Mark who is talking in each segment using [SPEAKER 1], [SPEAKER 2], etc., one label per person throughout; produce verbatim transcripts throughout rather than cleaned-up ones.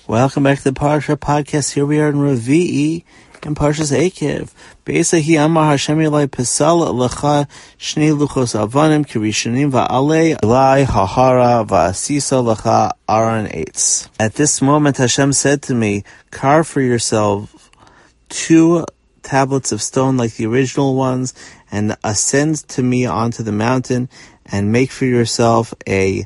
[SPEAKER 1] Welcome back to the Parsha podcast. Here we are in Revi'i in Parshas Ekev. Be'esahi Amar Hashem Elai Pesal Lecha Shnei Luchos Avanim Kirishanim Va'alei Elai Hahara Va'asisa Lecha Aron Eitz. At this moment Hashem said to me, carve for yourself two tablets of stone like the original ones and ascend to me onto the mountain and make for yourself a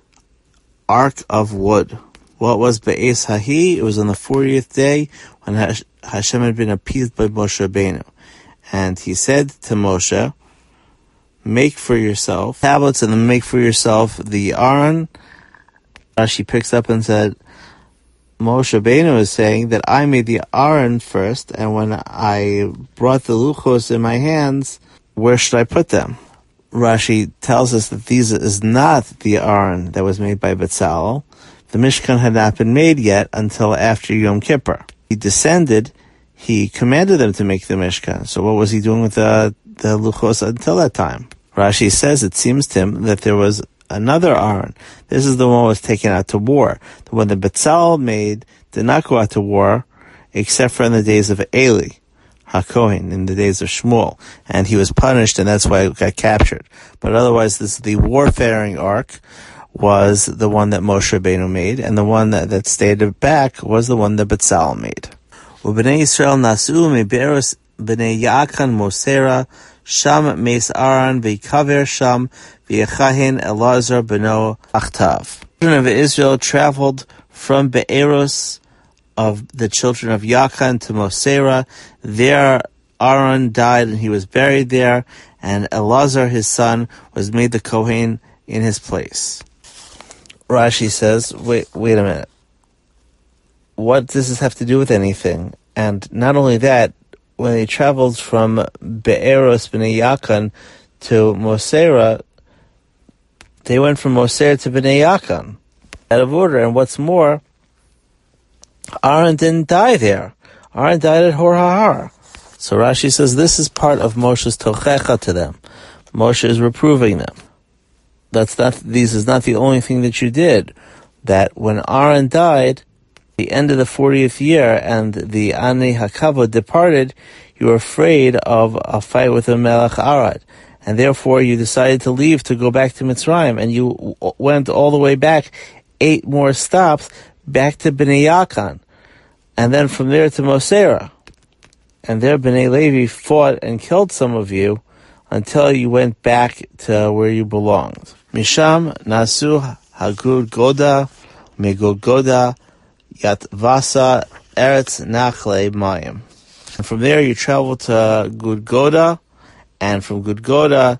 [SPEAKER 1] ark of wood. What was Be'ez Hahi? It was on the fortieth day when Hashem had been appeased by Moshe Rabbeinu. And he said to Moshe, make for yourself tablets and then make for yourself the Aron. She picks up and said, Moshe Rabbeinu is saying that I made the Aron first, and when I brought the Luchos in my hands, where should I put them? Rashi tells us that these is not the Aron that was made by Betzalel. The Mishkan had not been made yet until after Yom Kippur. He descended, he commanded them to make the Mishkan. So what was he doing with the, the Luchos until that time? Rashi says it seems to him that there was another Aron. This is the one that was taken out to war. The one that Betzalel made did not go out to war, except for in the days of Eli HaKohen, in the days of Shmuel. And he was punished, and that's why he got captured. But otherwise, this the warfaring ark was the one that Moshe Rabbeinu made, and the one that, that stayed back was the one that Betzalel made. U'bnei Yisrael nasu meberos bnei Ya'akan Mosera sham meis Aron v'yikaver sham v'yechahin Elazar beno achtav. The children of Israel traveled from Be'eros of the children of Ya'akan to Mosera. There Aaron died and he was buried there, and Elazar his son was made the Kohen in his place. Rashi says, wait, wait a minute. What does this have to do with anything? And not only that, when they traveled from Be'eros B'nai Ya'akan to Mosera, they went from Mosera to B'nai Ya'akan, out of order. And what's more, Aaron didn't die there. Aaron died at Hor HaHar. So Rashi says this is part of Moshe's tochecha to them. Moshe is reproving them. That's not, this is not the only thing that you did. That when Aaron died, the end of the fortieth year, and the Ani HaKavod departed, you were afraid of a fight with the Melech Arad. And therefore you decided to leave to go back to Mitzrayim, and you went all the way back, eight more stops, back to Bnei Ya'akan. And then from there to Mosera. And there Bnei Levi fought and killed some of you until you went back to where you belonged. Misham nasu hagud goda megud goda yatvasa eretz nachle mayim. And from there you travel to Gudgoda, and from Gudgoda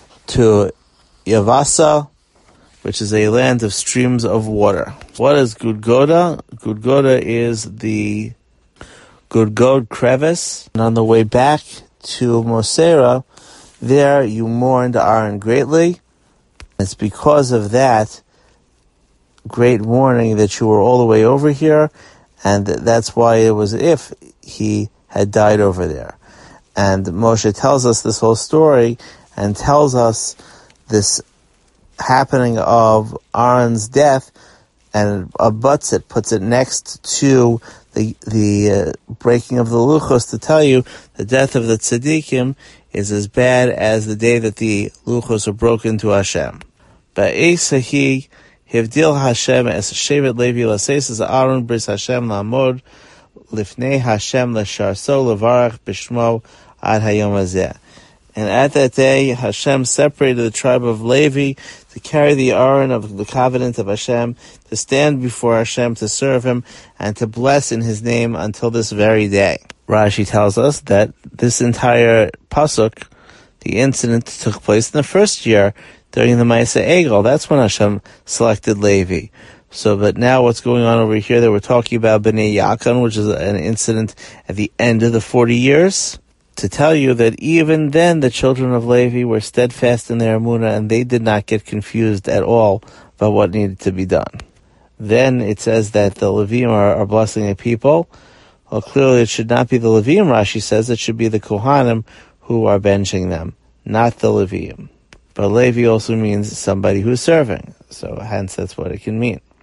[SPEAKER 1] to Yavasa, which is a land of streams of water. What is Gudgoda? Gudgoda is the Gudgod crevice. And on the way back to Mosera, there you mourned Aaron greatly. It's because of that great mourning that you were all the way over here, and that's why it was if he had died over there. And Moshe tells us this whole story and tells us this happening of Aaron's death, and abuts it, puts it next to the the uh, breaking of the Luchos to tell you the death of the tzaddikim is as bad as the day that the Luchos were broken to Hashem. Ba'esahi hivdil Hashem es shevet Levi laseis Aaron bris Hashem la'amod lifnei Hashem l'sharso levarach b'shmo ad hayom hazeh. And at that day, Hashem separated the tribe of Levi to carry the Aron of the covenant of Hashem, to stand before Hashem, to serve Him, and to bless in His name until this very day. Rashi tells us that this entire pasuk, the incident, took place in the first year during the Ma'aseh Egel. That's when Hashem selected Levi. So, but now what's going on over here that we're talking about Bnei Ya'akan, which is an incident at the end of the forty years, to tell you that even then the children of Levi were steadfast in their emunah, and they did not get confused at all about what needed to be done. Then it says that the Levim are, are blessing the people. Well, clearly it should not be the Levim, Rashi says. It should be the Kohanim who are benching them, not the Levim. But Levi also means somebody who's serving, so hence that's what it can mean.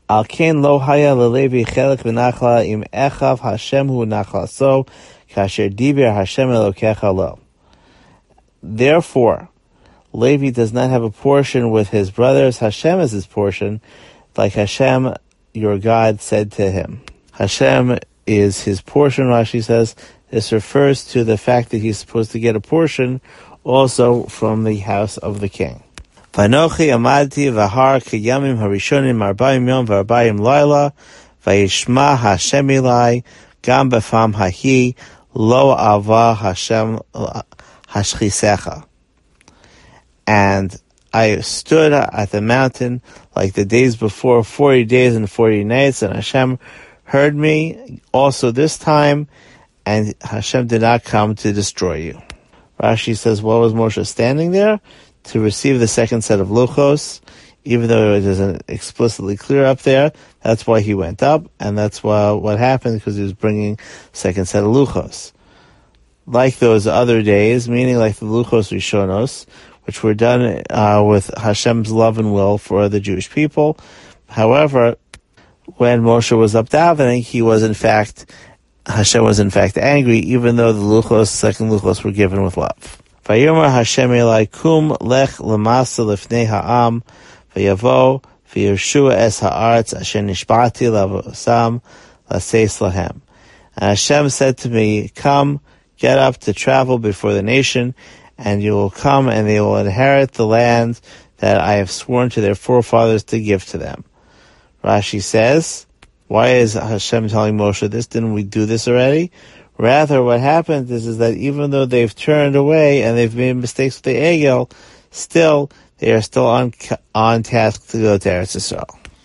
[SPEAKER 1] Al ken lo haya lelevi chelik v'nachla im echav Hashem hu nachla so kasher diber Hashem elokecha lo. Therefore, Levi does not have a portion with his brothers. Hashem is his portion, like Hashem, your God, said to him. Hashem is his portion, Rashi says. This refers to the fact that he's supposed to get a portion also from the house of the king. Vanochi amadti v'har kiyamim harishonim arba'im yom v'arba'im laila v'yishma Hashem ilai gam b'fam hahi lo ava Hashem hashchisecha. And I stood at the mountain like the days before, forty days and forty nights, and Hashem heard me also this time, and Hashem did not come to destroy you. Rashi says, what was Moshe standing there? To receive the second set of luchos, even though it isn't explicitly clear up there. That's why he went up, and that's why what happened, because he was bringing second set of luchos. Like those other days, meaning like the luchos rishonos, which were done uh, with Hashem's love and will for the Jewish people. However, when Moshe was up davening, he was in fact, Hashem was in fact angry, even though the luchos, second luchos, were given with love. Vayomer Hashem Elai kum lech lemasa lefnei ha'am vayavo v'yeshua es ha'aretz asher nishbati lavosam laseis lahem. And Hashem said to me, come, get up to travel before the nation, and you will come and they will inherit the land that I have sworn to their forefathers to give to them. Rashi says, why is Hashem telling Moshe this? Didn't we do this already? Rather, what happened is, is that even though they've turned away and they've made mistakes with the Egel, still, they are still on, on task to go to Eretz Yisrael.